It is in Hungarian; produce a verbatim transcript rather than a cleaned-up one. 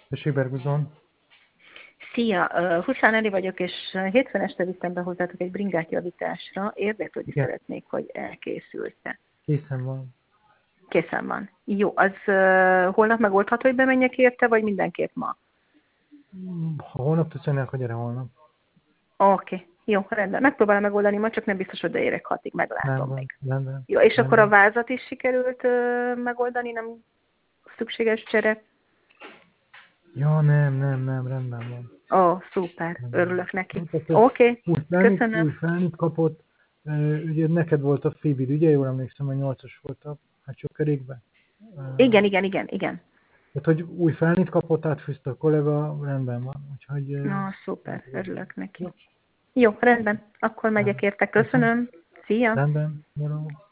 Tessék, Berguzon. Szia, uh, Huszán Eli vagyok, és hétfőn este vittem be hozzátok egy bringát javításra. Érdeklődni Igen, szeretnék, hogy elkészült-e. készen van. Készen van. Jó, az uh, holnap megoldható, hogy bemenjek érte, vagy mindenképp ma? Ha holnap tudsz jönni, akkor gyere holnap. Oké, okay. Jó, rendben. Megpróbálom megoldani ma, csak nem biztos, hogy beérek hatig, meglátom Rendben, még. rendben, Jó, és akkor a rendben. vázat is sikerült uh, megoldani, nem szükséges csere? Ja, nem, nem, nem, rendben van. Ó, oh, szuper, Rendben. örülök neki. van. Tehát, Oké, okay. új felnit, új Köszönöm. felnit kapott, Ö, ugye neked volt a Phoebe, ugye jól emlékszem, hogy nyolcas volt a hátsó kerékben. Ö, Igen, igen, igen, igen. Tehát, hogy új felnit kapott, átfűzte a kollega, rendben van. Úgyhogy... ö, Na, szuper, örülök neki. Jó, Jó, rendben. Akkor megyek rendben. érte. Köszönöm. Köszönöm. Szia! Rendben, jó.